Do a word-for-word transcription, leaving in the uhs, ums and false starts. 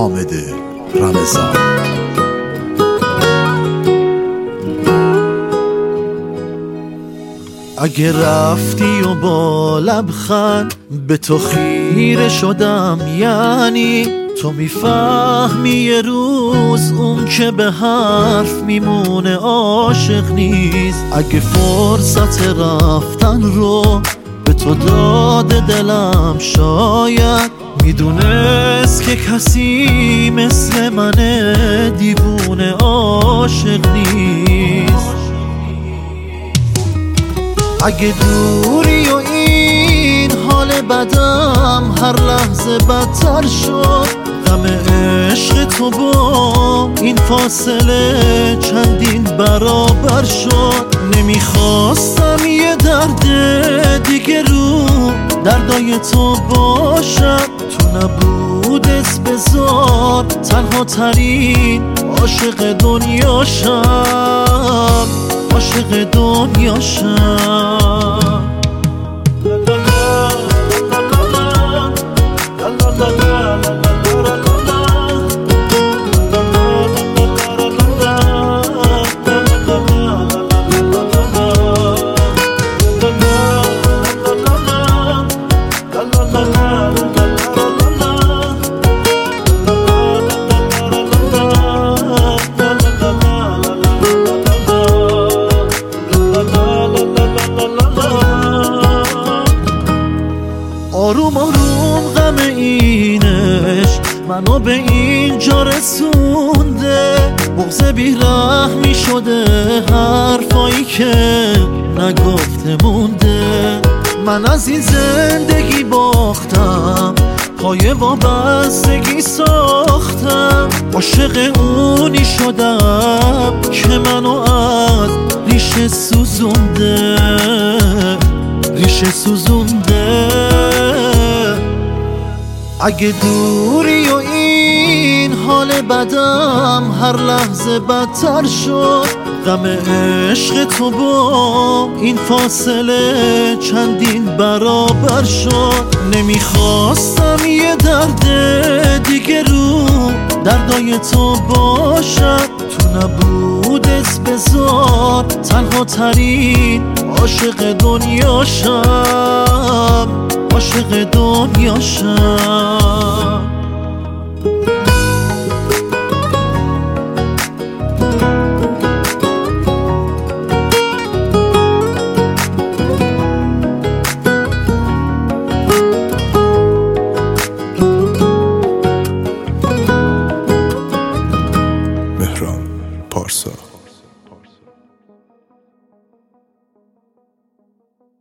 حامد رمضان. اگه رفتی و با لبخند به تو خیره شدم، یعنی تو میفهمی یه روز اون که به حرف میمونه عاشق نیست. اگه فرصت رفتن رو به تو داده دلم، شاید میدونست که کسی مثل من دیوونه عاشق نیست. اگه دوری و این حال بدم هر لحظه بدتر شد، غم عشق تو با این فاصله چندین برابر شد. نمیخواستم یه درد دیگه رو دردای تو باشد، تو نبودت بذار تنها ترین عاشق دنیاشم، عاشق دنیاشم. آروم آروم غم اینش منو به اینجا رسونده، بغض بیرحمی شده حرفایی که نگفته مونده. من از این زندگی باختم، پای وابستگی ساختم، عاشق اونی شدم که منو از ریشه سوزونده، ریشه سوزونده. اگه دوری و این حال بدم هر لحظه بدتر شد، غم عشق تو با این فاصله چندین برابر شد. نمیخواستم یه درد دیگه رو دردای تو باشد، تو نبودت بذار تنها ترین عاشق دنیاشم، عاشق دنیاشم. مهران پارسا.